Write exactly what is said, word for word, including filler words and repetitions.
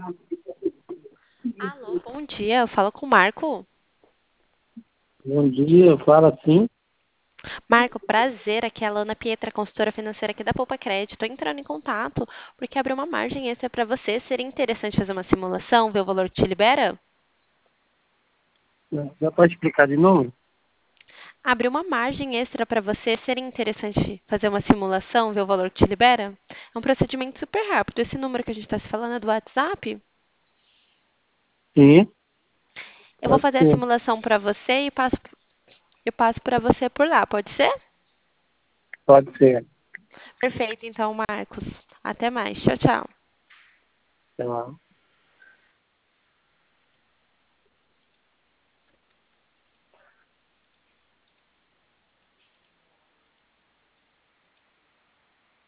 Alô, bom dia. Eu falo com o Marco. Bom dia, fala sim. Marco, prazer. Aqui é a Lana Pietra, consultora financeira aqui da Poupa Crédito. Estou entrando em contato porque abriu uma margem extra para você. Seria interessante fazer uma simulação, ver o valor que te libera? Já pode explicar de novo? Abriu uma margem extra para você. Seria interessante fazer uma simulação, ver o valor que te libera? É um procedimento super rápido. Esse número que a gente está se falando é do WhatsApp. Sim, Eu vou pode fazer a ser. simulação para você e passo, eu passo para você por lá. Pode ser? Pode ser. Perfeito, então, Marcos. Até mais. Tchau, tchau. Sei lá.